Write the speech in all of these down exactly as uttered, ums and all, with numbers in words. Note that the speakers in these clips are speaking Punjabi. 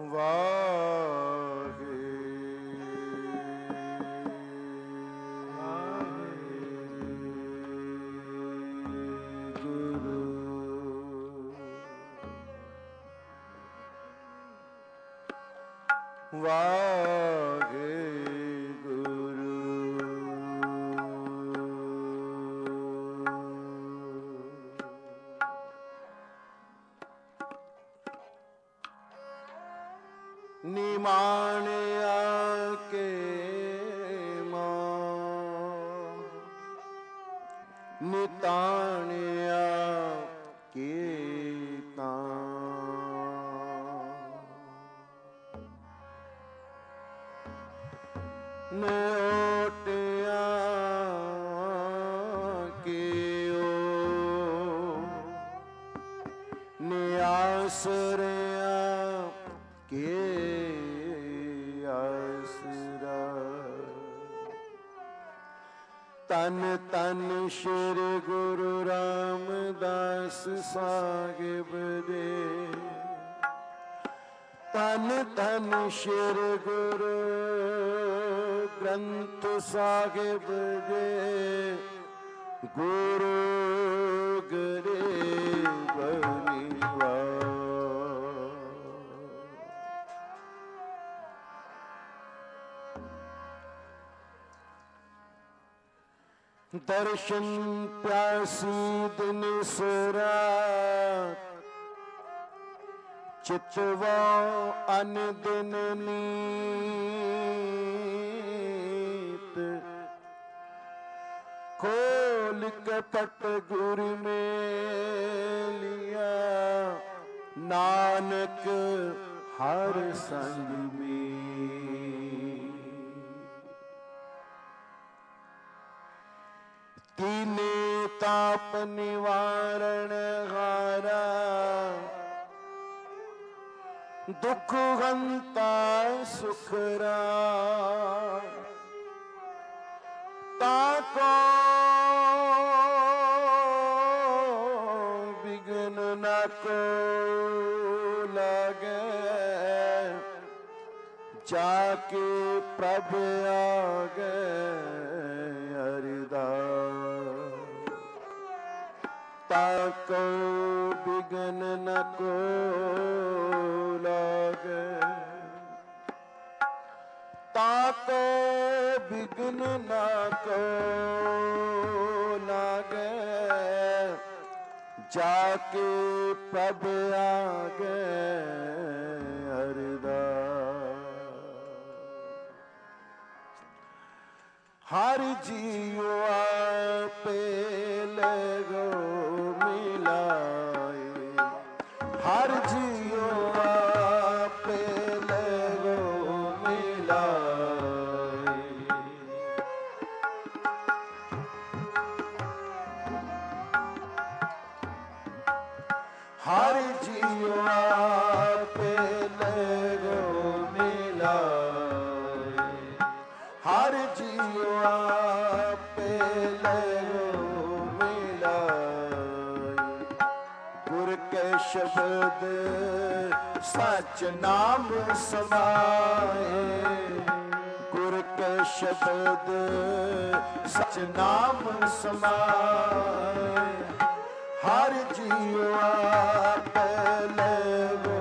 ਵਾਹਿਗੁਰੂ ਨਿਮਾਣਿਆ ਕੇ ਮਾਂ ਨਿਤਾਣਿਆ ਕੇ ਤਾਂ ਨੋਟਿਆ ਕੇ ਓ ਨਿਆਸਰਿਆ ਕੇ ਤਨ ਤਨ ਸ਼੍ਰੀ ਗੁਰੂ ਰਾਮਦਾਸ ਸਾਹਿਬ ਦੇ ਤਨ ਤਨ ਸ਼੍ਰੀ ਗੁਰੂ ਗ੍ਰੰਥ ਸਾਹਿਬ ਦੇ ਗੁਰੂ ਗਰੀਬ ਨਿਵਾਜ ਦਰਸ਼ਨ ਪਿਆਸੀ ਦਿਨ ਸੁਰਾਤ ਚਿਤਵਾ ਅਨ ਦਿਨ ਨੀਤ ਖੋਲ ਕੇ ਪਟ ਗੁਰ ਮੇਲਿਆ ਨਾਨਕ ਹਰ ਸੰਗ ਮੀ ਤੀਨੇ ਤਾਪ ਨਿਵਾਰਣ ਹਾਰਾ ਦੁਖ ਹੰਤਾ ਸੁਖਰਾ ਤਾਕੋ ਬਿਗਨ ਨ ਕੋ ਲਾਗੇ ਜਾਕੇ ਪ੍ਰਭ ਆਗੇ ਤਾਕੋ ਬਿਗਨ ਨ ਕੋ ਲਾਗੇ ਤਾਕੋ ਬਿਗਨ ਨ ਕੋ ਲਾਗੇ ਜਾਕੇ ਪ੍ਰਭ ਆਗੇ ਅਰਦਾਸ ਹਰ ਜੀਉ ਆਪੇ ਲਗੋ ਮਿਲਾਏ ਹਰ ਜੀਉ ਆਪੇ ਲਗੋ ਮਿਲਾਏ ਹਰ ਜੀਉ ਆਪੇ ਲਗੋ ਮਿਲਾਏ ਹਰ ਜੀਉ ਆਪੇ ਲਗੋ ਗੁਰ ਕੇ ਸ਼ਬਦ ਸਚ ਨਾਮ ਸਮਾਏ ਗੁਰ ਕੇ ਸ਼ਬਦ ਸਚ ਨਾਮ ਸਮਾਏ ਹਰ ਜੀਉ ਆਪੇ ਲਗੋ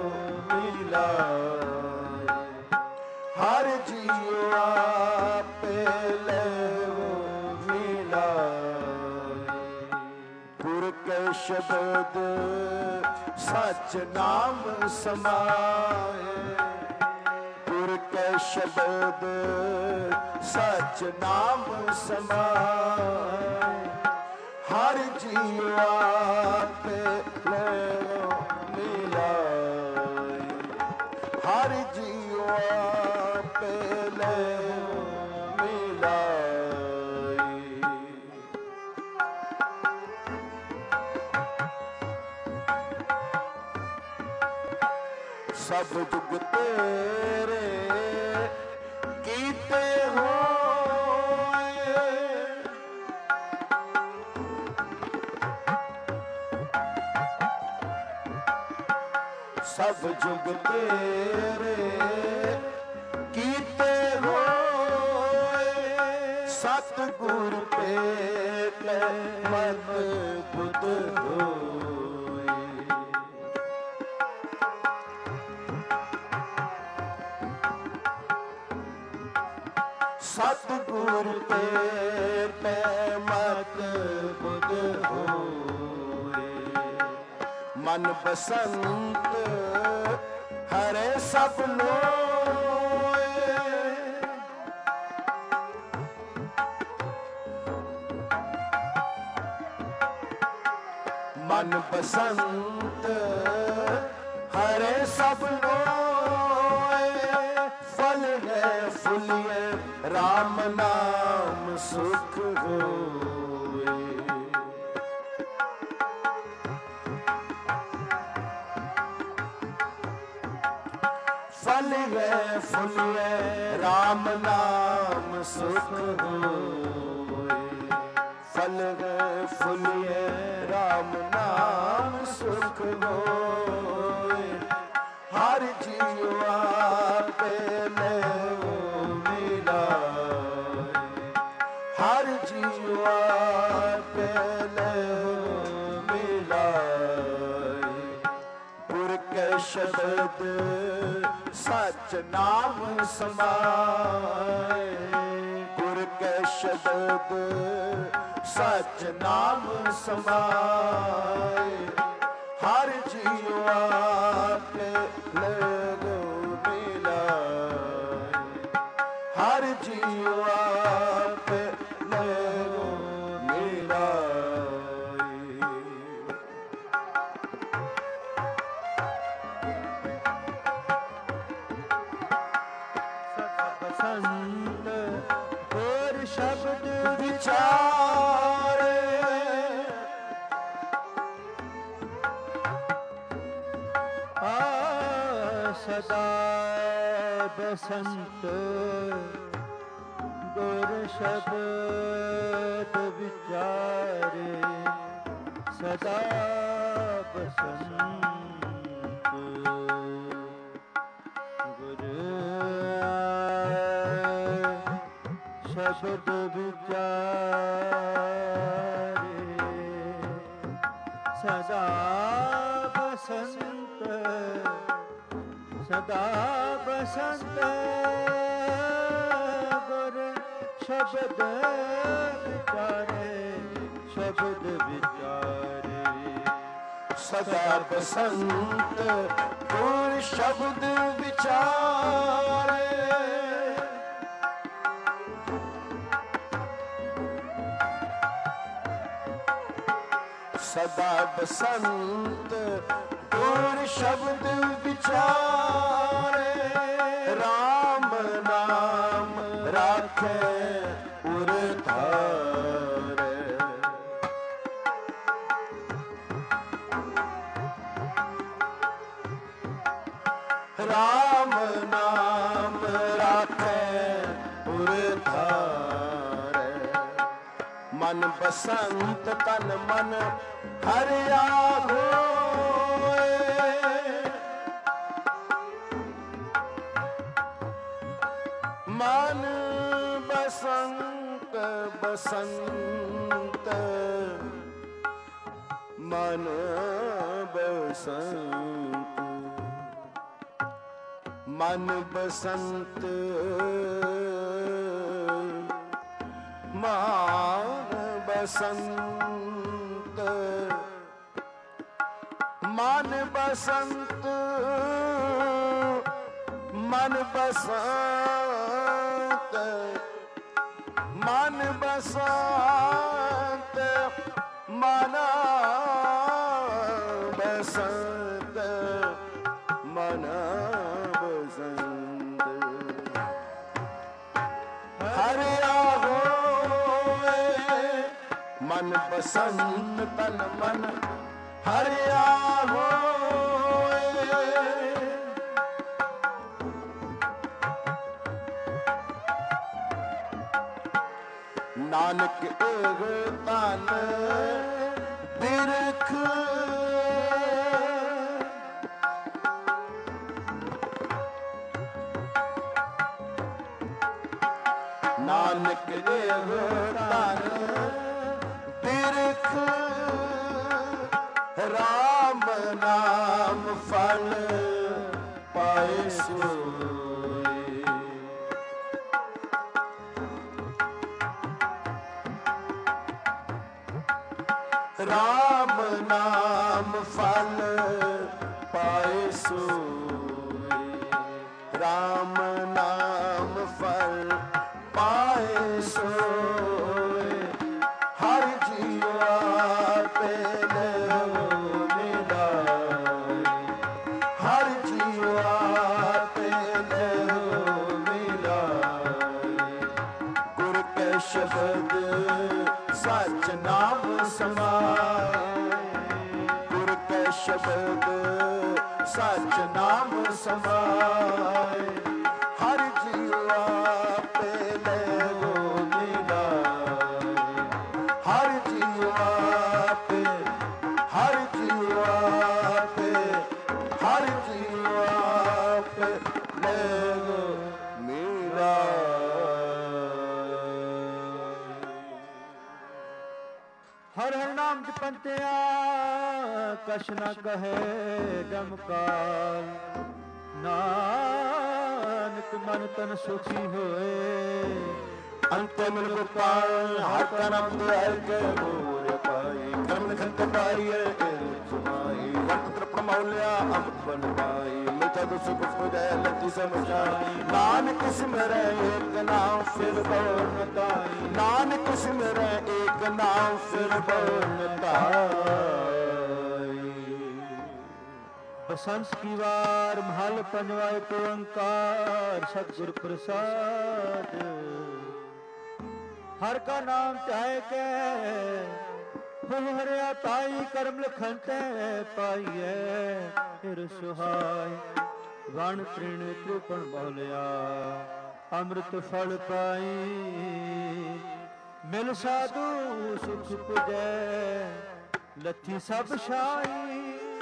ਮਿਲਾਏ ਹਰ ਜੀਉ ਆਪੇ ਲਗੋ ਮਿਲਾਏ ਗੁਰ ਕੇ ਸ਼ਬਦ ਸਚ ਨਾਮ ਸਮਾਏ ਗੁਰ ਕੇ ਸ਼ਬਦ ਸਚ ਨਾਮ ਸਮਾਏ ਹਰ ਜੀਉ ਆਪੇ ਲਗੋ ਮਿਲਾਏ ਹਰ ਜੀਉ ਆਪੇ ਲਗੋ ਮਿਲਾਏ ਸਭ ਜੁਗ ਤੇਰੇ ਕੀਤੇ ਹੋਏ ਸਭ ਜੁਗ ਤੇਰੇ ਕੀਤੇ ਹੋਏ ਸਤਿਗੁਰ ਭੇਟੈ ਮਨ ਬੁੱਧ ਹੋਏ। ਸਤਿਗੁਰ ਭੇਟੈ ਮਤ ਬੁੱਧ ਹੋਏ। ਮਨ ਬਸੰਤ ਹਰੇ ਸਭ ਲੋਏ। ਮਨ ਬਸੰਤ ਹਰੇ ਸਭ ਲੋਏ। ਫਲ ਹੈ ਫੁਲਿਐ ਰਾਮ ਨਾਮ ਸੁਖ ਹੋਏ। ਫਲ ਹੈ ਫੁਲਿਐ ਰਾਮ ਨਾਮ ਸੁਖ ਹੋਏ। ਫਲ ਹੈ ਫੁਲਿਐ ਰਾਮ ਨਾਮ ਸੁਖ ਹੋਏ। ਹਰ ਜੀਉ ਆਪੇ ਲੈਉ ਮਿਲਾਏ। ਹਰ ਜੀਉ ਆਪੇ ਲੈਉ ਮਿਲਾਏ। ਗੁਰ ਕੈ ਸ਼ਬਦ ਸਚ ਨਾਮ ਸਮਾਏ। ਗੁਰ ਕੈ ਸ਼ਬਦ ਸਚ ਨਾਮ ਸਮਾਏ। ਹਰ ਜੀਉ ਆਪੇ ਲਗੋ ਮਿਲਾਏ। ਹਰ ਜੀਉ ਆਪੇ ਲਗੋ ਮਿਲਾਏ। ਸੰਤ ਹੋਰ ਸ਼ਬਦ ਵਿਚਾਰੇ। ਆ ਸਦਾ ਬਸੰਤ ਗੁਰ ਸ਼ਬਦ ਵਿਚਾਰੇ। ਸਦਾ ਬਸੰਤ ਗੁਰ ਸ਼ਬਦ ਵਿਚਾਰੇ। ਸਦਾ ਬਸੰਤ ਸਦਾ ਬਸੰਤ ਗੁਰ ਸ਼ਬਦ ਵਿਚਾਰੇ। ਸ਼ਬਦ ਵਿਚਾਰੇ। ਸਦਾ ਬਸੰਤ ਗੁਰ ਸ਼ਬਦ ਵਿਚਾਰੇ। ਸਦਾ ਬਸੰਤ ਗੁਰ ਸ਼ਬਦ ਵਿਚਾਰੇ। ਰਾਮ ਨਾਮ ਰਾਖੈ ਉਰ ਧਾਰੈ। ਰਾਮ ਨਾਮ ਰਾਖੈ ਉਰ ਧਾਰੈ। ਮਨ ਬਸੰਤ ਤਨ ਮਨ ਹਰਿਆ ਹੋਏ। ਮਨ ਬਸੰਤ ਬਸੰਤ ਮਨ ਬਸੰਤ ਮਨ ਬਸੰਤ ਮਨ ਬਸੰਤ ਮਨ ਬਸੰਤ ਮਨ ਬਸੰਤ ਮਨ ਬਸੰਤ ਮਨ ਬਸੰਤ ਮਨ ਬਸੰਤ ਹਰਿਆ ਹੋਏ। ਮਨ ਬਸੰਤ ਤਨ ਮਨ ਹਰਿਆ ਹੋਏ। ਨਾਨਕ ਏਹ ਤਨ ਬਿਰਖ ਨਾਨਕ ਇਹੋ ਧਨ ਬਿਰਖ ਰਾਮ ਨਾਮ ਫਲ ਪਾਏ ਸੋਏ। ਰਾਮ ਨਾਮ ਫਲ ਪਾਏ ਸੋਏ। ਰਾਮ ਨਾਮ ਫਲ ਪਾਏ ਸੋਏ। ਹਰ ਜੀਉ ਆਪੇ ਲਹੁ ਮਿਲਾਏ। ਹਰ ਜੀਉ ਆਪੇ ਲਹੁ ਮਿਲਾਏ। ਗੁਰ ਕੇ ਸ਼ਬਦ ਸਚ ਨਾਮ ਸਮਾਏ। ਗੁਰ ਕੇ ਸ਼ਬਦ ਸਚ ਨਾਮ ਸਮਾਏ। ਹਰ ਜੀਉ ਆਪੇ ਲਹੁ ਮਿਲਾਏ। ਹਰ ਜੀਉ ਆਪੇ ਹਰ ਜੀਉ ਆਪੇ ਹਰ ਜੀਉ ਆਪੇ ਲਹੁ ਮਿਲਾਏ। ਹਰ ਹਰ ਨਾਮ ਜਪੰਤਿਆ ਕਛ ਨ ਕਹੇ ਜਮਕਾਲ। ਨਾਨਕ ਮਨ ਤਨ ਸੁਖੀ ਹੋਏ। ਅੰਤਿਮ ਗੋਪਾਲ ਹਰ ਕਰਮ ਦੇ ਕੇ ਮੋਰ ਪਾਈ। ਕਰਮ ਲਿਖਤ ਪਾਈਏ ਸੁਮਾਈ। ਵਰਤ ਤ੍ਰਿਪਣ ਮੌਲਿਆ ਅੰਮ੍ਰਿਤ ਬਨ ਪਾਈ। ਮਿਠਾ ਦੁਸ ਗੁਫਤ ਜੈ ਲੱਤੀ ਸਮਝਾਈ। ਨਾਨਕ ਸਿਮਰੈ ਏਕ ਨਾਮ ਫਿਰ ਬਹੁ ਨ ਤਾਈ। ਨਾਨਕ ਸਿਮਰੈ ਏਕ ਨਾਮ ਫਿਰ ਬਹੁ ਨ ਤਾਈ। ਬਸੰਤ ਕੀ ਵਾਰ ਮਹਲ ਪੰਜਵਾ ਏਕ ਓੰਕਾਰ ਸਤਿਗੁਰ ਪ੍ਰਸਾਦ। ਹਰ ਕਾ ਨਾਮ ਧਿਆਏ ਕੇ ਹੋ ਹਰਿਆ ਤਾਈ। ਕਰਮ ਲਖਨ ਤੇ ਪਾਈਐ ਫਿਰ ਸੁਹਾਈ। ਵਣ ਤ੍ਰਿਣ ਤ੍ਰਿਪਣ ਬਹੁਲਿਆ ਅੰਮ੍ਰਿਤ ਫਲ ਪਾਈ। ਮਿਲ ਸਾਧੂ ਸੁਖ ਪੁਜੈ ਲੱਥੀ ਸਭ ਛਾਈ।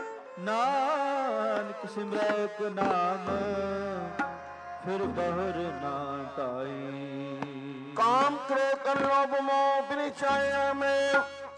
ਨਾਨਕ ਸਿਮਰੈ ਏਕ ਨਾਮ ਫਿਰ ਬਹਰ ਨਾ ਤਾਈ। ਕਾਮ ਕ੍ਰੋਧ ਕਰ ਲੋਭ ਮੋਹ ਬਿਨਚਾਇਆ ਮੈਂ।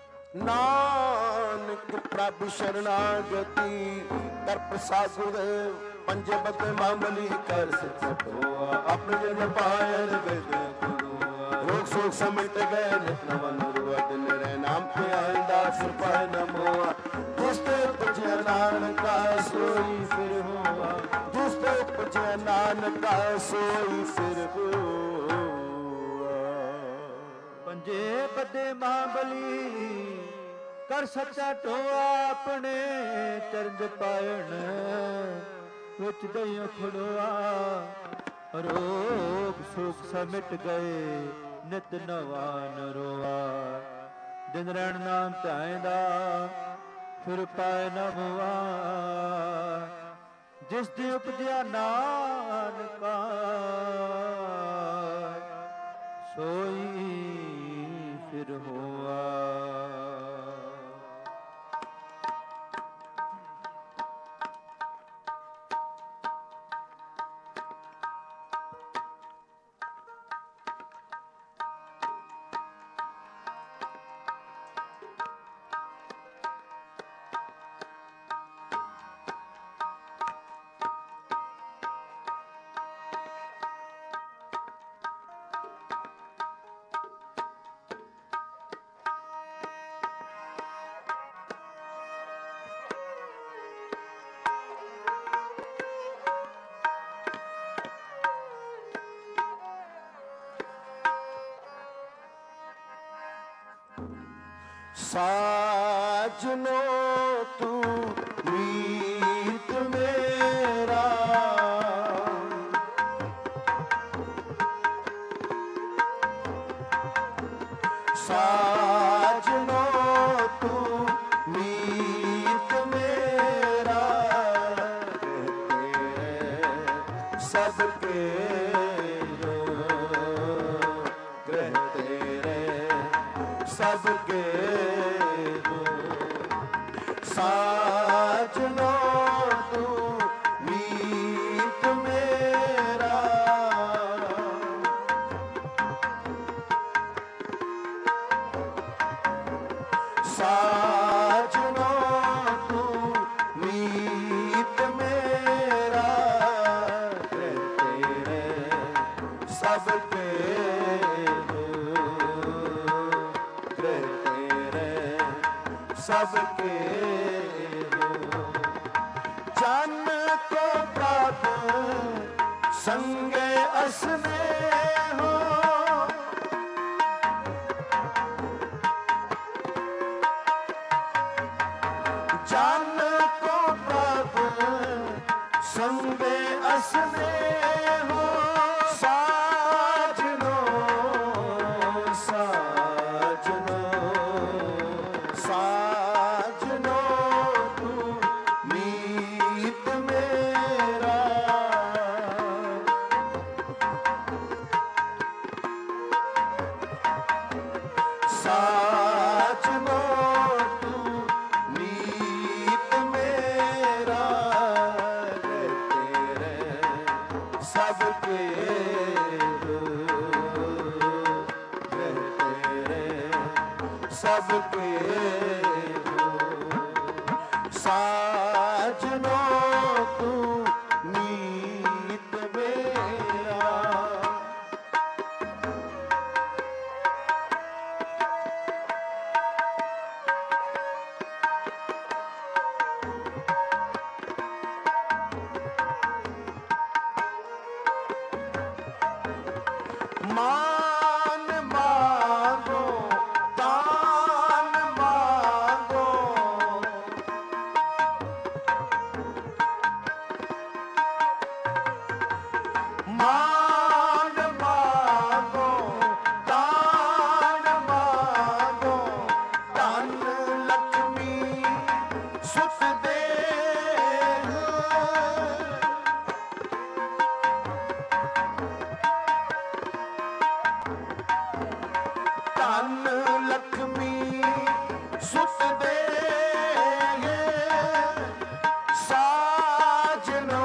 ਨਾਨਕ ਪ੍ਰਭ ਸ਼ਰਨਾਗਤੀ ਕਰ ਪ੍ਰਸਾਦ ਗੁਰਦੇਵ। ਪੰਜੇ ਬਤੇ ਮਾਮਲੀ ਕਰ ਸਿੱਖ ਹੋਆ। ਆਪਣੇ ਜਨ ਪਾਇਨ ਵਿਦ ਗੁਰੂਆ। ਰੋਗ ਸੋਗ ਸਮਿਟ ਗਏ ਨਿਤ ਨਵਨ ਰੁਆ। ਦਿਨ ਰਹਿ ਨਾਮ ਤੇ ਆਇਂਦਾ ਫਿਰ ਪਾਇ ਨ ਮੋਆ। ਜਿਸ ਤੇ ਉਪਜਿਆ ਨਾਨਕਾ ਸੋਈ ਫਿਰ ਹੋਆ। ਜਿਸ ਤੇ ਉਪਜਿਆ ਨਾਨਕਾ ਸੋਈ ਫਿਰ ਹੋਆ। ਪੰਜੇ ਬੱਦੇ ਮਹਾਬਲੀ ਕਰ ਸੱਚਾ ਢੋਆ। ਆਪਣੇ ਚਰਨ ਪਾਇਣ ਵਿੱਚ ਦਈਓ ਖੜੋਆ। ਰੋਗ ਸੁਖ ਸਮਿਟ ਗਏ ਨਿਤ ਨਵਾ ਨ ਰੋਆ। ਦਿਨ ਰਹਿਣ ਨਾਮ ਧਿਆਇਂਦਾ ਫਿਰ ਪਾਇ ਨ ਮੁਆ। ਜਿਸ ਦੀ ਉਪਜਿਆ ਨਾਨਕਾ ਸੋਈ ਫਿਰ ਹੋਆ। ਸਾਜਨੋ ਤੂੰ ਮੀਤ ਮੇਰਾ। ਸਾਜਨੋ ਤੂੰ ਮੀਤ ਮੇਰਾ। ਸਭ ਕੇ ਗ੍ਰਹਿ ਤੇਰੇ ਸਭ ਕੇ ਸਾਜਨੋ ਤੂੰ ਮੀਤ ਮੇਰਾ। सबके गृह तेरे सबके जन को प्राप्त संगे असने हो जन को प्राप्त संगे असने हो साजनो साजनो साजनो तू मीत मेरा साजनो तू मीत मेरा तेरे सबके तेरे सबके साजनो तू मीत मेरा मान मांगो दान मांगो मान मांगो दान मांगो धन लक्ष्मी सुख दे धन लक्ष्मी सुत दे साजनो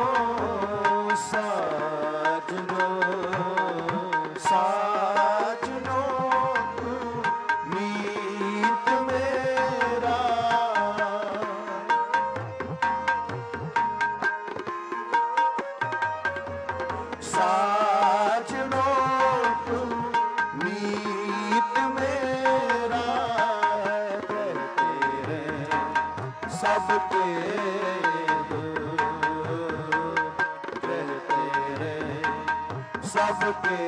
साजनो साजनो तू मीत मेरा साजनो तू मीत मेरा तेरे सबके तेरे सबके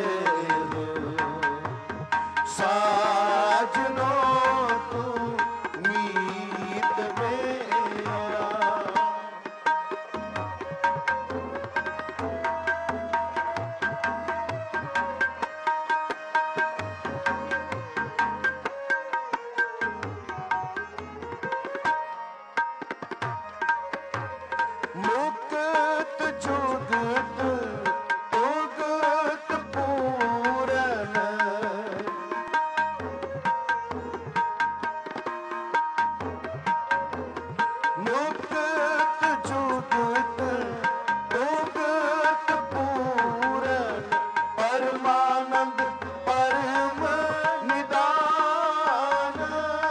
साजनो तू मीत मेरा मुक्त जुगत उगत पूरन मुक्त जुगत उगत पूरन परमानंद परम निदान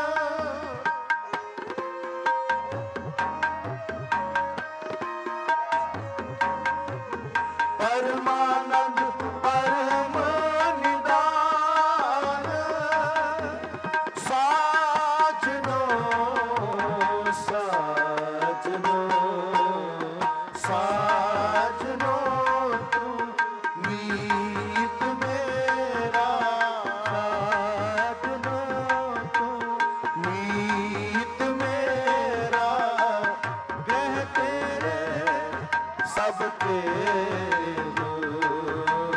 परमानंद परम निदान साजनो साजनो साजनो तू मीत मेरा साजनो तू मीत मेरा गृह तेरे सबके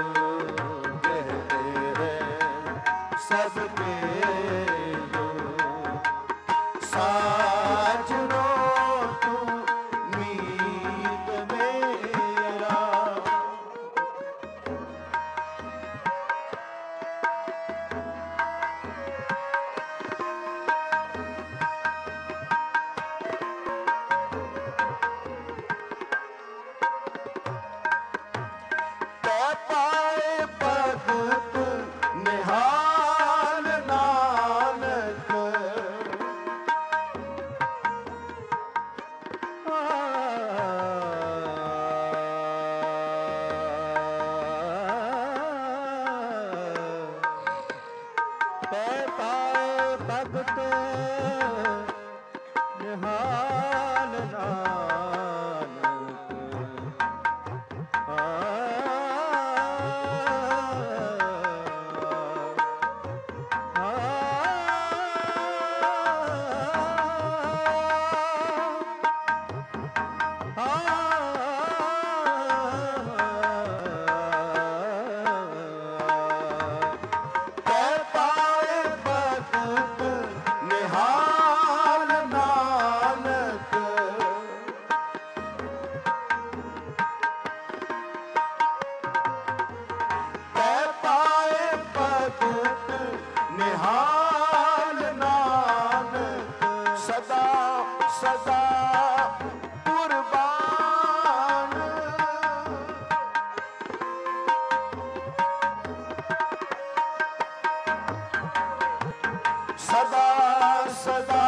सदा सदा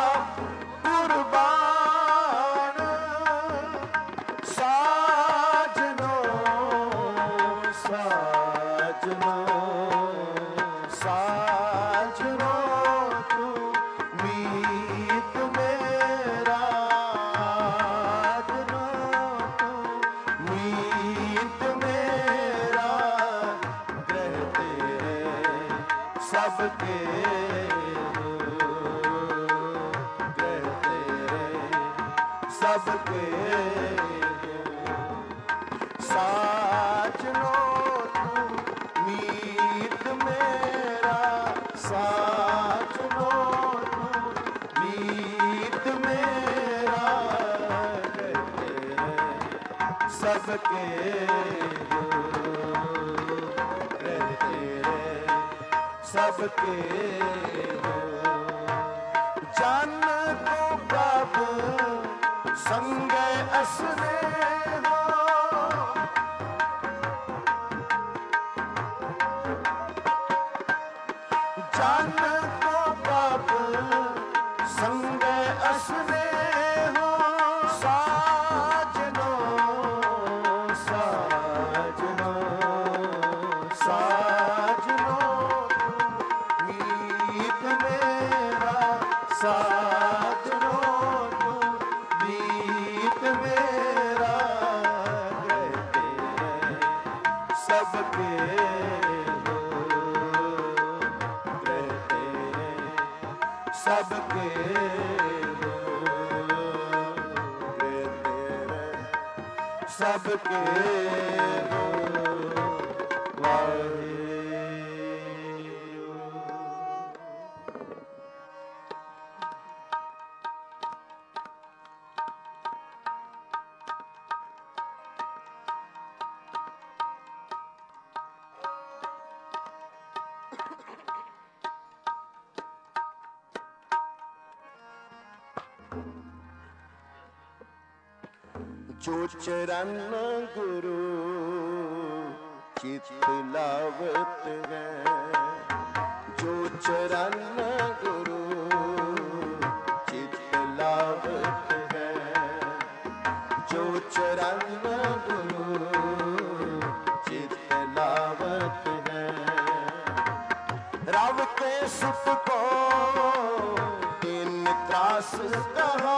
कुर्बान साजनो साजनो साजनो तू मीत मेरा साजनो तू मीत मेरा ग्रह तेरे सबके ग्रह तेरे सबके साजनो तू मीत मेरा साजनो तू मीत मेरा ग्रह तेरे सबके ग्रह तेरे सबके हो जन को कब संग असने हो जन को कब संग असने हो साजनो साजनो साजनो मीत मेरा साजनो तू मीत मेरा ग्रह तेरे सबके हो ग्रह तेरे सबके हो ग्रह तेरे सबके हो वाहे जो चरण गुरु चित लावत है जो चरण गुरु चित लावत है जो चरण गुरु चित लावत है रव के सुख को दिन त्रास कहा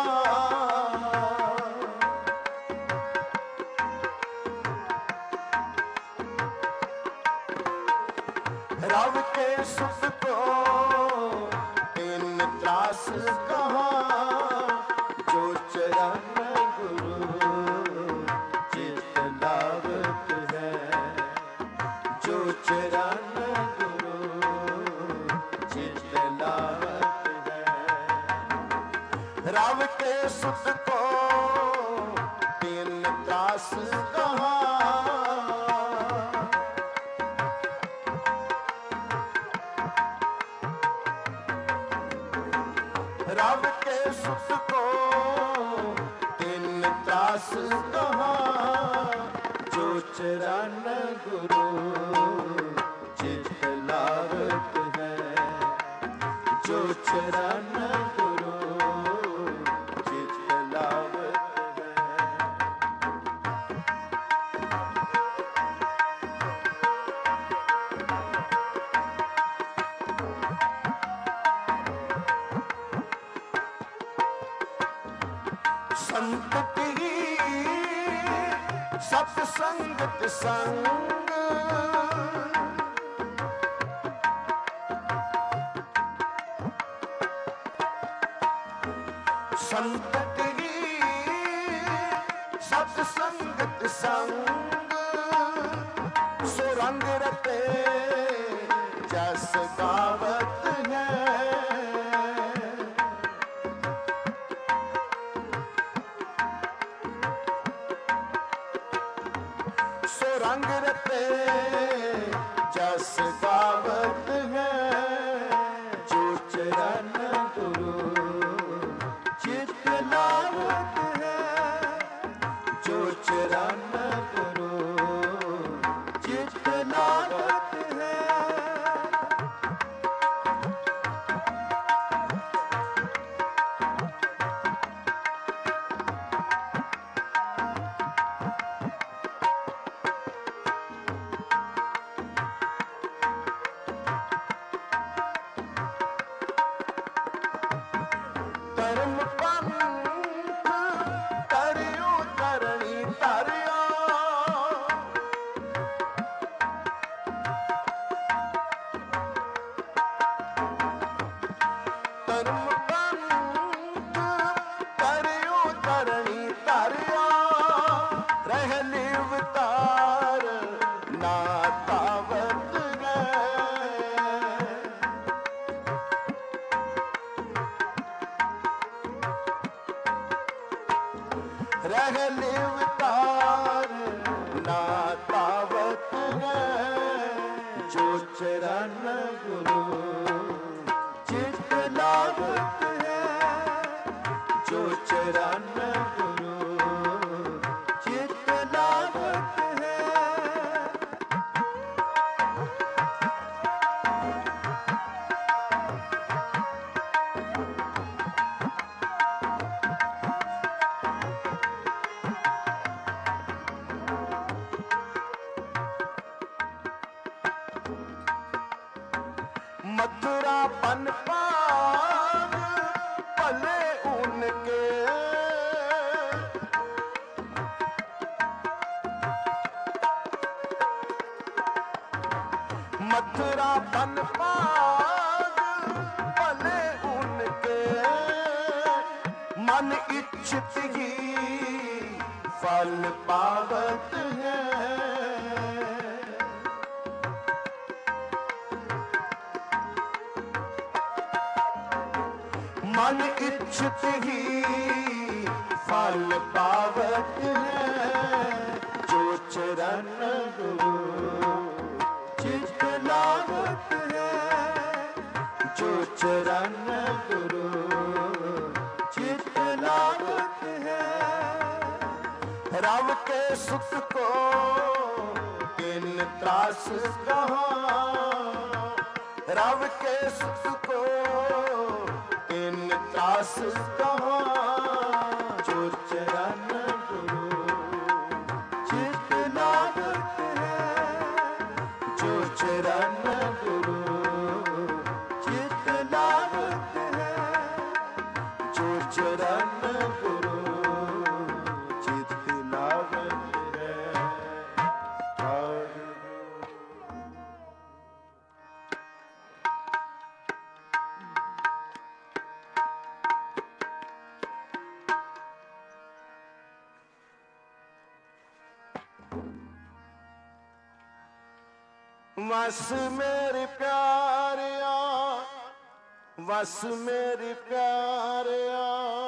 रव के सुख को इन त्रास कहा जो चरण गुरु चित लावत है जो चरण गुरु चित लावत है रव के सुख को इन त्रास कहा रब के सुख को तीन त्रास कहा जो चरण गुरु चित लावत है जो चरण गुरु चित लावत है संत ही सत्संगत संग संत ही सत्संगत संग सुरंग रते जस गावत है सुरंग रते जस गावत है जो चरण गुरु चित लावत है जो चरण गुरु चित लावत है ਹੈ ਜੋ ਚਰਨ ਗੁਰੂ ਚਿਤ ਲਾਗਤ ਹੈ ਜੋ ਚਰਨ ਗੁਰੂ ਚਿਤ ਲਾਗਤ ਹੈ। मथुरा पन पाग भले उनके मथुरा पन पाग भले उनके मन इच्छित ही फल पावत है। मन इच्छित ही फल पावत है जो चरण गुरु चित लागत है जो चरण गुरु चित लागत है। रव के सुख को किन त्रास कहाँ रव के सुख को इन त्रास कहाँ जो चरण गुरु चित लागत है जो चरण गुरु चित लागत है जो चरण गुरु चित लागत है। वस मेरे प्यारिया वस मेरे प्यारिया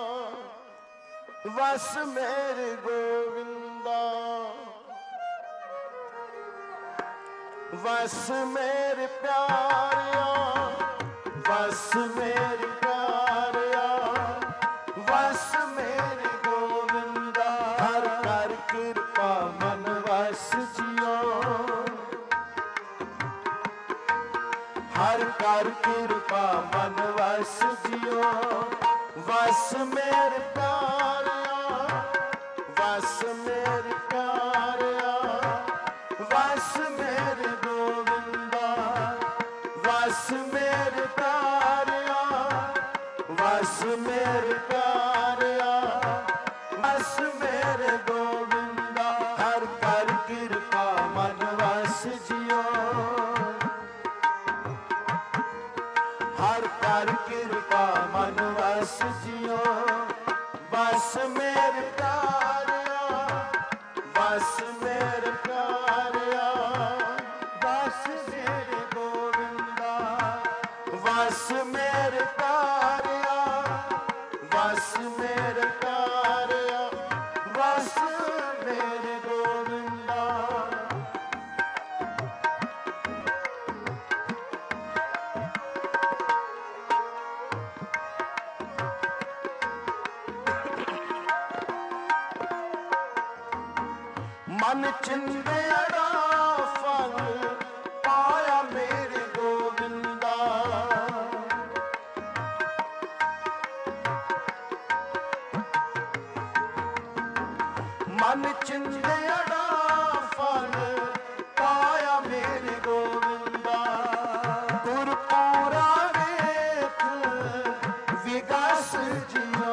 वस मेरे गोविंदा वस मेरे प्यारिया वस मेरे प्यारिया वस मेरे गोविंदा हर कर कृपा मन वस जियो हर कर कृपा मन वस जियो वस मेरे प्यारिया वस मेरे प्यारिया वस मेरे गोविंदा वस मेरे प्यारिया वस मेरे प्यारिया वस मेरे गोविंदा हर कर कृपा मन वस जियो हर कर कृपा मन वस जियो बस मेरे प्यारिया बस मेरे प्यारिया बस मेरे गोविंदा बस मेरे प्यारिया बस मेरे प्यारिया बस मेरे गोविंदा। मन चिंदेड़ा फल पाया मेरे गोविंदा मन चिंदेड़ा फल पाया मेरे गोविंदा गुरपुरा वेख विकास जियो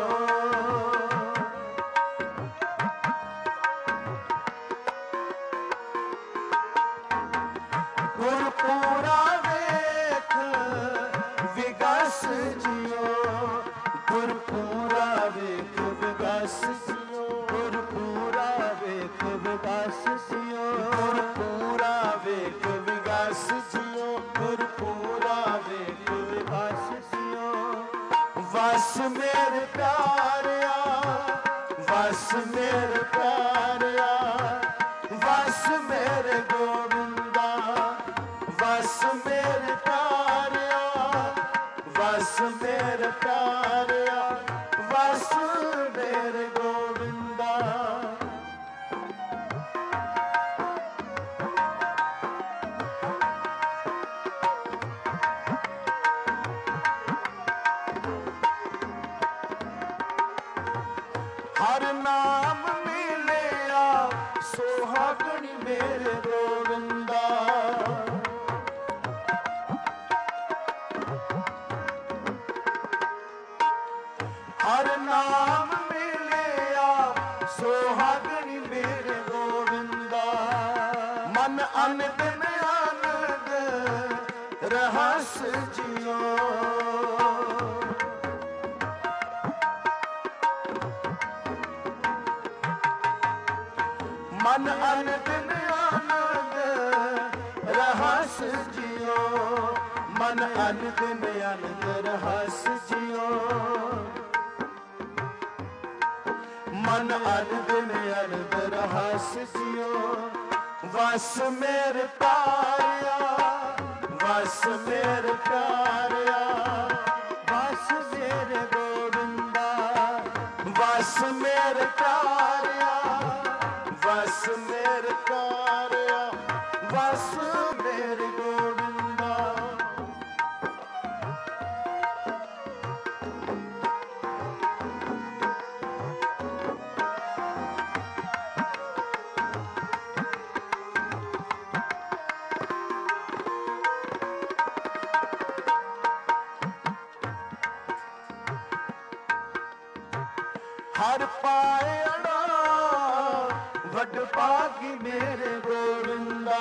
गुरपुरा वेख विकास जियो गुरपुरा वेख विकास जियो गुरपुरा वेख विकास जियो गुरपुरा वेख विकास जियो गुरपुरा वेख विकास जियो वस मेरे प्यारिया वस मेरे प्यारिया वस मेरे गो ਹਰ ਨਾਮ ਮਿਲਿਆ ਸੁਹਾਗਣ ਮੇਰੇ ਗੋਵਿੰਦਾ। ਹਰ ਨਾਮ ਮਿਲਿਆ ਸੁਹਾਗਣ ਮੇਰੇ ਗੋਵਿੰਦਾ। ਮਨ ਅਨੰਦ ਆਨੰਦ ਰਹਸ ਜਿਉ। ਮਨ ਅਨੰਦ ਆਨੰਦ ਰਹਸ ਜਿਉ। ਮਨ ਅਨੰਦ ਆਨੰਦ ਰਹਸ ਜਿਉ। ਮਨ ਅਨੰਦ ਅਨੰਦ ਰਹਸ ਜਿਉ। ਵਸ ਮੇਰੇ ਪਿਆਰਿਆ ਵਸ ਮੇਰੇ ਪਿਆਰਿਆ। ਵਸ ਮੇਰੇ ਗੋਵਿੰਦਾ ਵਸ ਮੇਰੇ ਪਿਆਰਿਆ। ਵਸ ਮੇਰੇ ਪਿਆਰਿਆ ਵਸ ਮੇਰੇ ਗੋਵਿੰਦਾ। ਹਰ ਪਾਇਣਾ ਵੱਡ ਭਾਗੀ ਮੇਰੇ ਗੋਵਿੰਦਾ।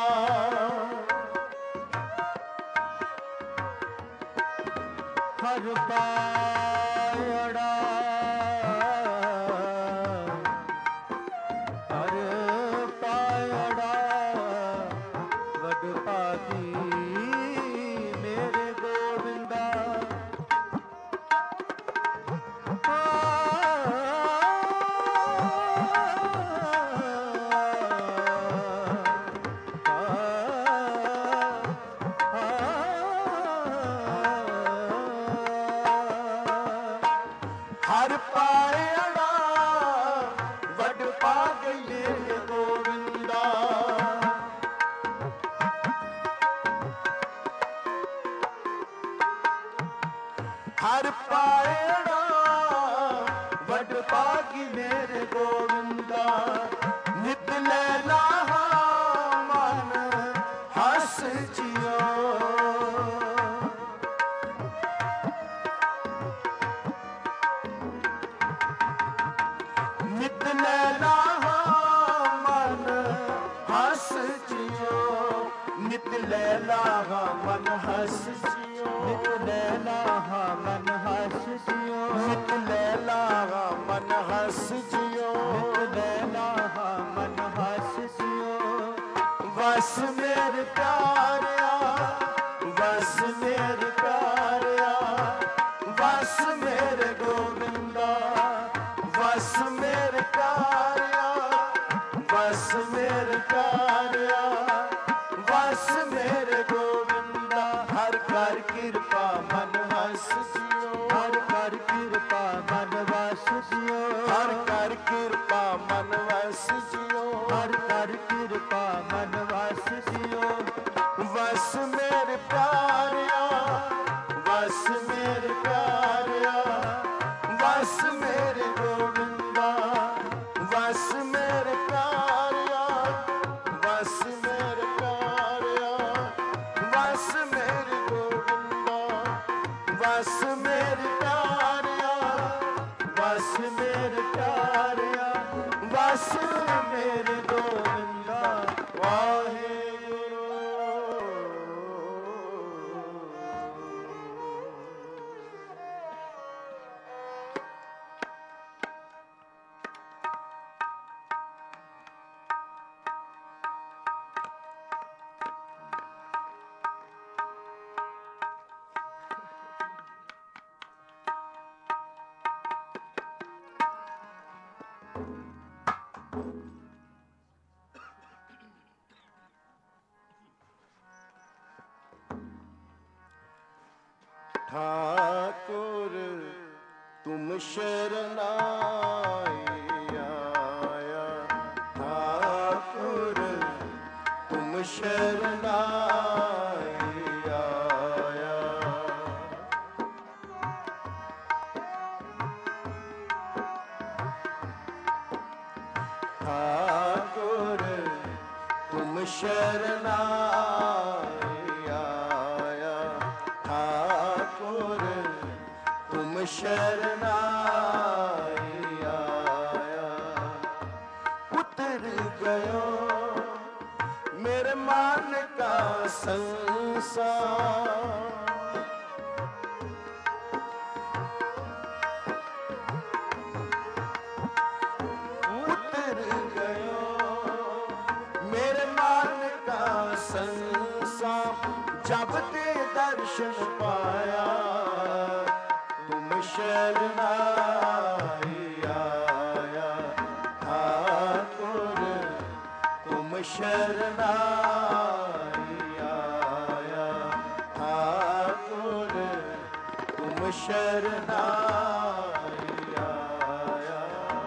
ਹਰ ਪਾਇਣਾ ਹਰ ਪਾਇਣਾ ਵੱਡ ਭਾਗੀ ਮੇਰੇ ਗੋਵਿੰਦਾ। ਹਰ ਪਾਇਣਾ ਵੱਡ ਭਾਗ ਮੇਰੇ ਗੋਵਿੰਦਾ। ਹਰ ਪਾਇਣਾ ਵੱਡ ਭਾਗ ਮੇਰੇ ਗੋਵਿੰਦਾ। ਨਿਤ ਲੈਲਾ ਮਨ ਹੱਸ ਜਿਉ। ਨਿਤ ਲੈਲਾ ਮਨ ਹੱਸ ਜਿਉ। ਨਿਤ ਲੈਲਾ ਮਨ ਹੱਸ ਜਿਉ। ਨਿਤ ਲੈਲਾ ਮਨ ਹੱਸ ਜਿਉ। ਨਿਤ ਲੈਲਾ ਮਨ ਹੱਸ ਜਿਉ। ਨਿਤ ਲੈਲਾ ਮਨ ਹੱਸ ਜਿਉ। ਵਸ ਮੇਰੇ ਪਿਆਰਿਆ ਵਸ ਮੇਰੇ ਪਿਆਰਿਆ। ਵਸ ਮੇਰੇ ਗੋਵਿੰਦਾ ਵਸ ਮੇਰੇ ਪਿਆਰਿਆ। ਵਸ ਮੇਰੇ ਪਿਆਰਿਆ ਵਸ ਮੇਰੇ ਗੋਵਿੰਦਾ। ਹਰ ਕਰ ਕਿਰਪਾ ਮਨ ਹੱਸ ਜਿਉ। ਹਰ ਕਰ ਕਿਰਪਾ ਮਨ ਵਸ ਜਿਉ। ਹਰ ਕਰ ਕਿਰਪਾ ਮਨ ਵਸ ਜਿਉ। ਹਰ ਕਰ ਕਿਰਪਾ ਮਨ ਵਸ ਜਿਉ। ਵਸ ਮੇਰੇ ਪਿਆਰਿਆ ਵਸ ਮੇਰੇ ਪਿਆਰਿਆ। ਵਸ ਮੇਰੇ ਗੋਵਿੰਦਾ ਵਸ ਮੇਰੇ ਪਿਆਰਿਆ। ਵਸ ਮੇਰੇ ਪਿਆਰਿਆ ਵਸ ਮੇਰੇ ਗੋਵਿੰਦਾ। ਵਸ ਮੇਰੇ ਪਿਆਰਿਆ ਵਸ ਮੇਰੇ ਪਿਆਰਿਆ। ਵਸ ਮੇਰੇ ਗੋਵਿੰਦਾ। ਵਾਹਿਗੁਰੂ। ठाकुर तुम शरणाई आया। ठाकुर तुम शरणाई आया। शरणाई आया ठाकुर तुम शरणाई आया। उतर गयो मेरे मान का संसार, उतर गयो मेरे मान का संसार। जब ते दर्शन पाया तुम शरणाई आया ठाकुर तुम शरणाई आया ठाकुर तुम शरणाई आया।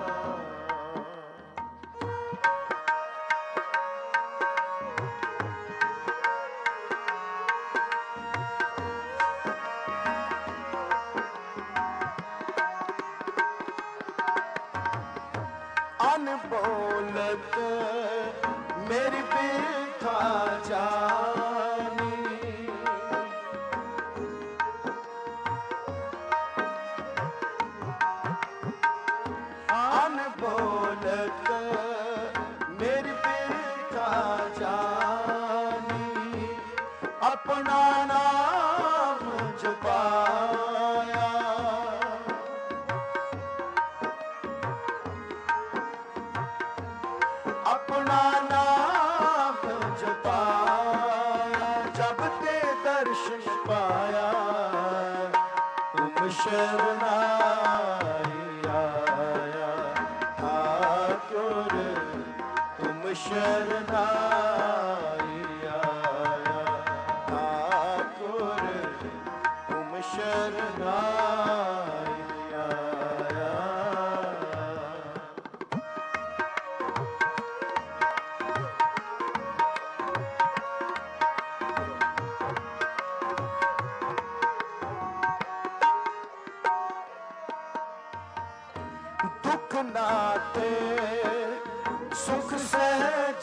अनबोलत मेरी बिरथा जानी, अनबोलत मेरी बिरथा जानी। अपना नाम जपाया अपना नाम जपाया। जब ते दर्शन पाया तुम शरणाई आया ठाकुर तुम शरणाई आया ठाकुर तुम शरणाई आया। दुख नाते सुख सहज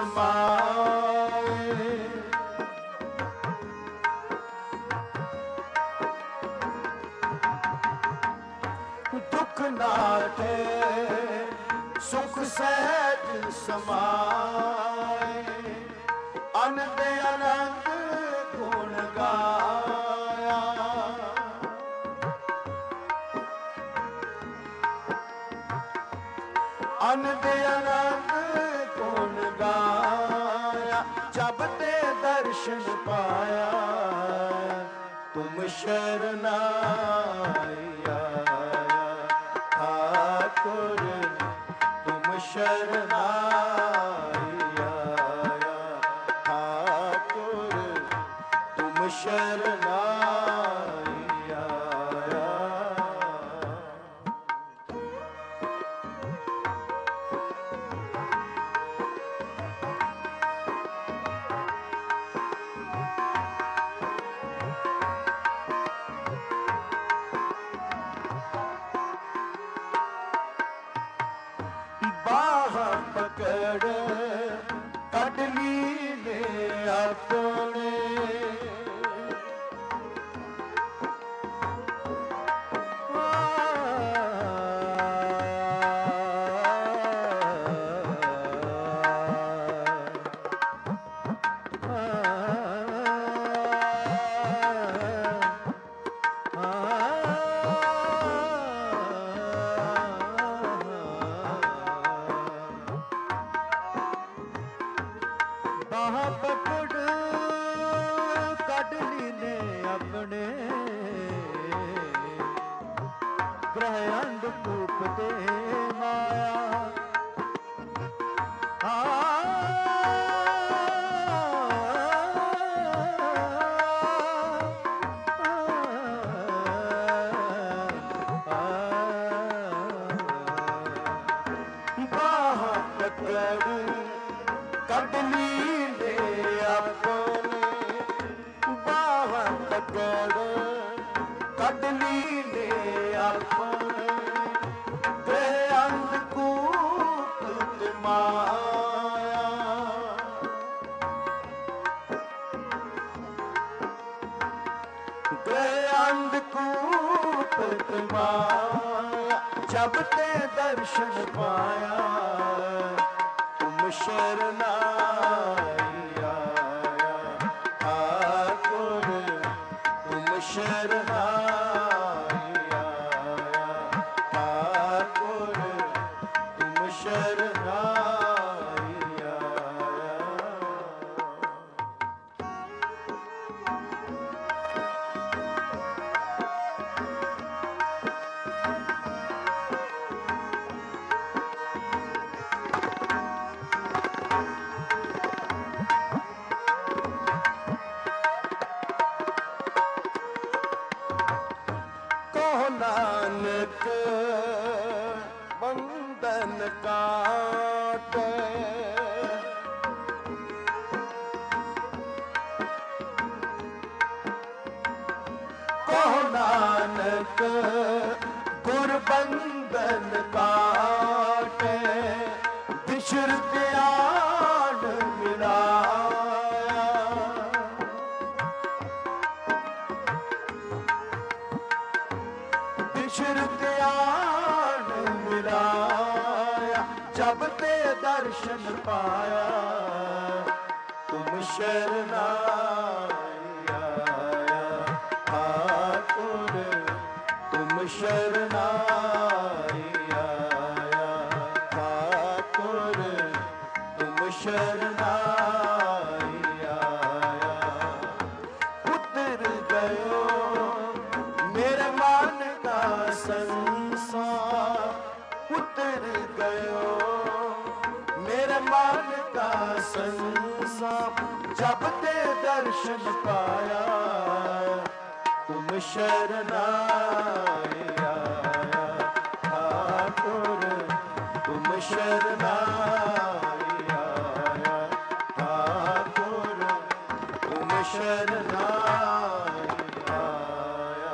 समाए, दुख नाते सुख सहज समाए। अनंद अनंत गुण गाया अनंद अनंत गुण गाया। जब ते दर्शन पाया तुम शरणाई आया ठाकुर तुम शरणाई आया ठाकुर तुम शरणाई आया। बाह पकड़ कट लीने अपने, बाह पकड़ कट लीने अपने। ग्रह अंधकूप दे माया बाह पकड़ कट लीने अपने। बाह पकड़ कट लीने अपने। ग्रह अंधकूप माया अंधकूप माया जब ते दर्शन पाया तुम शरणाई आया ठाकुर तुम शरणाई आया ठाकुर तुम शरणाई आया। नानक बंधन काटे कहो नानक गुर बंधन काटे बिछड़ त्याग मिलाया बिछड़ त्याग मिलाया जब ते दर्शन पाया तुम शरणाई आया ठाकुर तुम शरणाई आया ठाकुर तुम शरणाई आया। उतर गयो मेरे मन का संसार उतर गयो मेरे मन का संसार जब ते दर्शन पाया तुम शरणाई आया ठाकुर तुम शरणाई आया ठाकुर तुम शरणाई आया।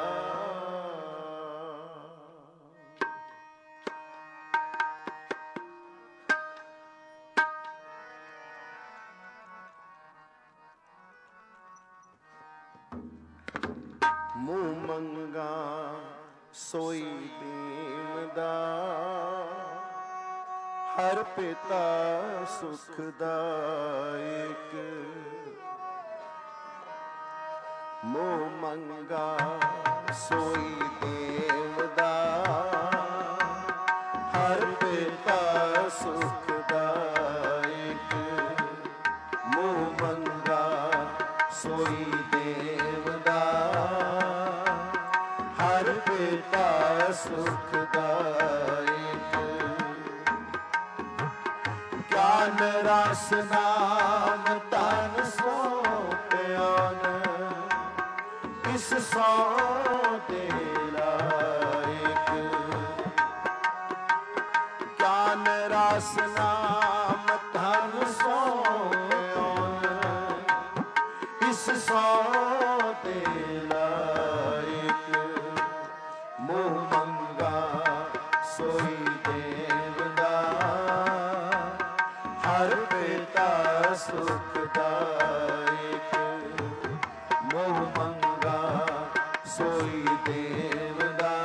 मुँह मंगा सोई दीमदा हर पिता सुखदायक मुँह मंगा सोई देवदा हर पिता सुखदायक मुँह मंगा सोई देवदा हर पिता सुखदायक ज्ञान रस नाम तन सोप्यान इस सौ दे लायक ज्ञान रस नाम तन सोप्यान इस सौ दे लायक मुँह मंगा सोई देवदा हर पिता सुखदायक मोह मंगा सोई देवदा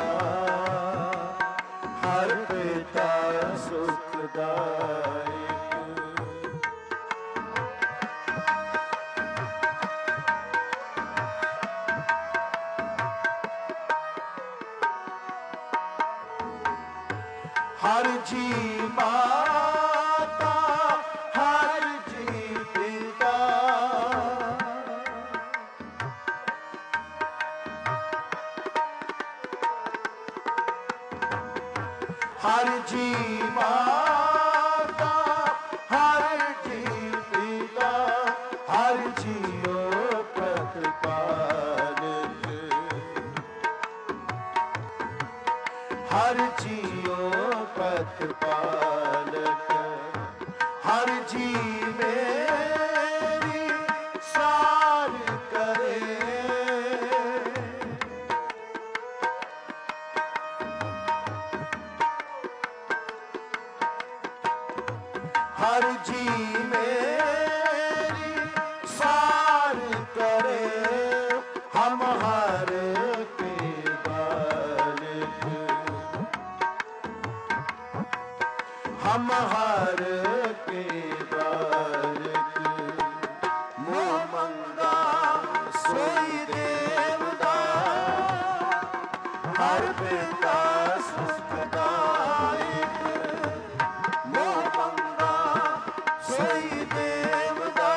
हर पिता सुखदायक। हर जी माता हर जी पिता हर जी माता हर जी पिता हर जियो प्रतिपालक हर जियो प्रतिपालक हर जी मेरी सार करे हर जी मेरी सार ਹਰ ਪਿਤਾ ਸੁਖਦਾਇਕ, ਮੋਹ ਮੰਗਾ ਸੋਈ ਦੇਵਦਾ,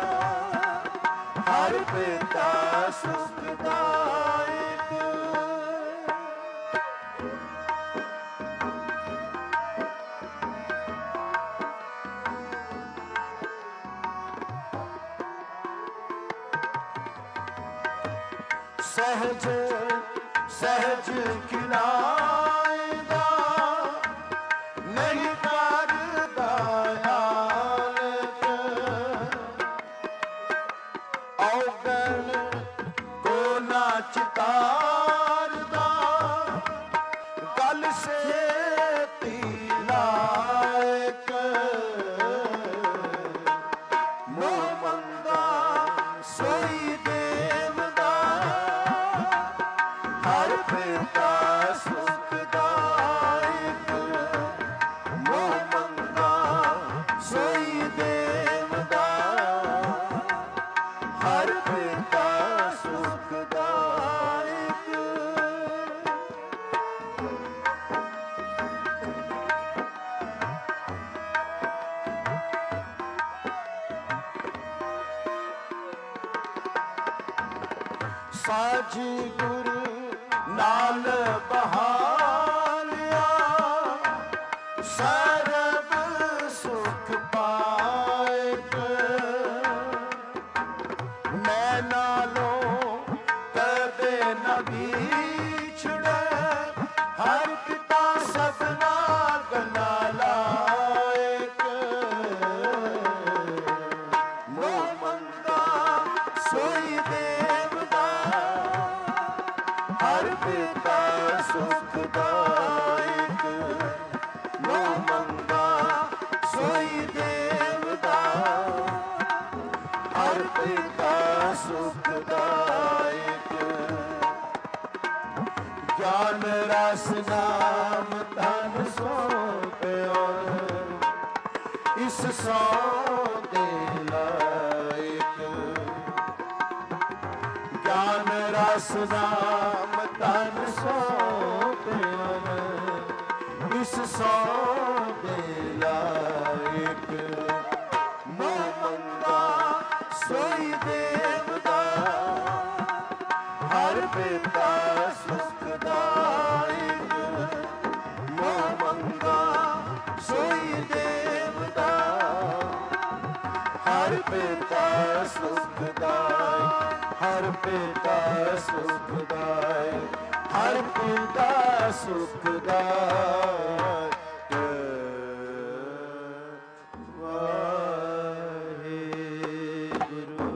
ਹਰ ਪਿਤਾ ਸੁਖਦਾਇਕ। ਸਹਿਜ ਸਹਿਜ ਖਿਲਾਇਦਾ, ਨਹੀਂ ਕਰਦਾ ਆਲਤ, ਔਗਣ ਕੋ ਨਾ ਚਿਤਾਰਦਾ, ਗਲ ਸੇਤੀ ਲਾਇਕ, ਮੋਹ ਮੰਗਾ ਸੋਈ ਦੇਵਦਾ, ਹਰ ਪਿਤਾ ਸੁਖਦਾਇਕ, ਮੋਹ ਮੰਗਾ ਸੋਈ ਦੇਵਦਾ, ਹਰ ਪਿਤਾ ਸੁਖਦਾਇਕ। ਸਾਜੀ ਗੁਰੂ ਨਾਲ ਬਹਾਲਿਆ, ਸਰਬ ਸੁਖ ਪਾਇਕ, ਮੈਂ ਨਾਲੋਂ ਕਦੇ ਨ ਵਿਛੜੈ, ਹਰ ਪਿਤਾ ਸਭਨਾ ਗਨਾ ਲਾਇਕ, ਮੋਹ ਮੰਗਾ ਸੋਈ ਦੇਵਦਾ, ਹਰ ਪਿਤਾ ਸੁਖਦਾਇਕ, ਮੋਹ ਮੰਗਾ ਸੋਈ ਦੇਵਦਾ, ਹਰ ਪਿਤਾ ਸੁਖਦਾਇਕ। ਗਿਆਨ ਰਸ ਨਾਮ ਧਨ ਸੋਪਿਓ, ਇਸ ਸੋ ਦੇ ਲਾਇਕ, ਗਿਆਨ ਰਸ ਨਾਮ ਧਨ ਸੋਪਿਓ, ਇਸ ਸੋ ਦੇ ਲਾਇਕ, ਮੋਹ ਮੰਗਾ ਸੋਈ ਦੇਵਦਾ, ਹਰ ਪਿਤਾ ਸੁਖਦਾਇਕ, ਮੋਹ ਮੰਗਾ ਸੋਈ ਦੇਵਦਾ, ਹਰ ਪਿਤਾ ਸੁਖਦਾਇਕ, ਹਰ ਪਿਤਾ ਸੁਖਦਾਇਕ, ਹਰ ਪਿਤਾ ਸੁਖਦਾਇਕ। ਵਾਹਿਗੁਰੂ।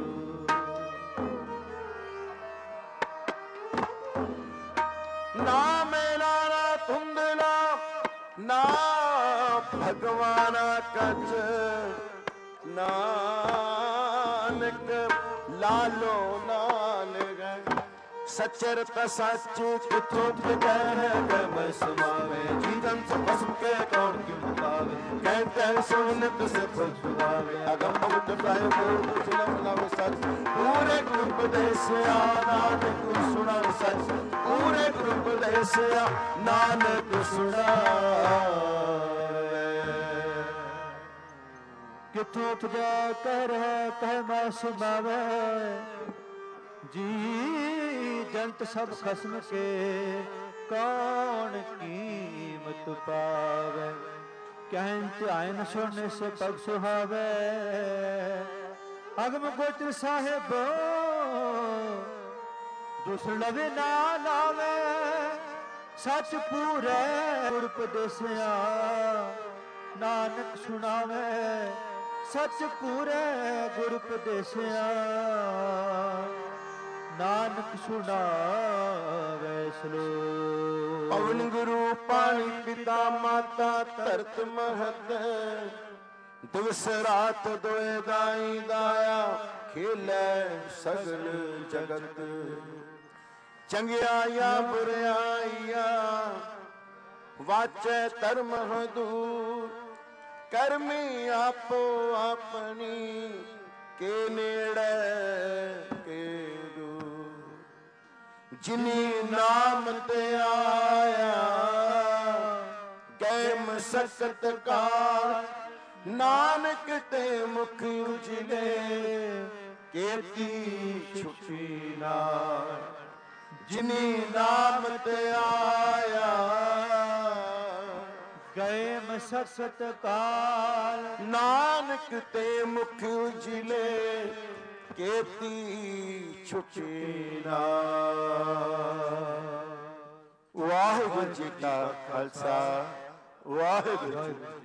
ਨਾ ਮੇਲਾ ਨਾ ਧੁੰਦਲਾ, ਨਾ ਭਗਵਾਨਾ ਕਛ, ਨਾਨਕ ਲਾਲੋ ਨਾਲ ਗਏ, ਸੱਚਰ ਤਾ ਸੱਚ ਕਿਥੋਂ ਕਹਿ ਗਮ ਸਮਾਵੇ, ਜੀਵਨ ਸਭਸਮ ਕੇ ਕੌਣ ਕਿਉ ਪਾਵੇ, ਕਹਿ ਕਹਿ ਸੁਨਤ ਸਫਲ ਸੁਆਵੇ, ਅਗਮ ਮੁਕਤ ਪਾਏ ਬੋਲ ਸੁਨਮ ਲਾਵੇ ਸੱਚ, ਪੂਰੇ ਗੁਰੂ ਉਪਦੇਸਿਆ ਨਾਨਕ ਸੁਣਾ ਸੱਚ, ਪੂਰੇ ਗੁਰੂ ਉਪਦੇਸਿਆ ਨਾਨਕ ਸੁਣਾਵੇ। ਕਿਥੋਂ ਉਪਜਾ ਕਰ ਕਹਿ ਮੈਂ ਸੁਣਾਵੇ, ਜੀ ਜੰਤ ਸਭ ਖਸਮ ਕੇ ਕੌਣ ਕੀਮਤ ਪਾਵੇ, ਕਹਿਨ ਧਿਆਨ ਸੁਣਨੇ ਸੇ ਪਗ ਸੁਹਾਵੇ, ਅਗਮ ਗੋਚਰ ਸਾਹਿਬ ਦੁਸਲਵੇ ਨਾ ਲਾਵੇ, ਸੱਚ ਪੂਰੇ ਗੁਰ ਉਪਦੇਸਿਆ ਨਾਨਕ ਸੁਣਾਵੇ, ਸੱਚ ਪੂਰੇ ਗੁਰ ਉਪਦੇਸਿਆ ਨਾਨਕ ਸੁਣਾਵੇ ਸਲੋਕ। ਪਵਨ ਗੁਰੂ ਪਾਣੀ ਪਿਤਾ ਮਾਤਾ ਧਰਤ ਮਹਤ, ਦਿਵਸ ਰਾਤ ਦੋਏ ਦਾਈ ਦਾਇਆ, ਖੇਲੇ ਸਗਲ ਜਗਤ, ਚੰਗਿਆਈਆਂ ਬੁਰਿਆਈਆਂ ਵਾਚੈ ਧਰਮ ਹਦੂਰ, ਕਰਮੀ ਆਪੋ ਆਪਣੀ ਕੇ ਨੇੜੇ ਕੇ ਦੂਰ, ਜਿਨੀ ਨਾਮ ਤੇ ਆਇਆ ਗਏ ਮਸਕਤ ਕਾਲ ਨਾਨਕ ਤੇ ਮੁਖ ਉਜਲੇ ਕੀਰਤੀ ਛੁਟੀ ਨਾਰ ਜਿਨੀ ਨਾਮ ਤੇ ਆਇਆ ਗਏ ਮਸਕਤ ਕਾਲ ਨਾਨਕ ਤੇ ਮੁਖ ਉਜਲੇ ਕੀਰਤੀ ਛੁਟੀ ਨਾਰ। ਵਾਹਿਗੁਰੂ ਜੀ ਕਾ ਖਾਲਸਾ ਵਾਹਿਗੁਰੂ ਜੀ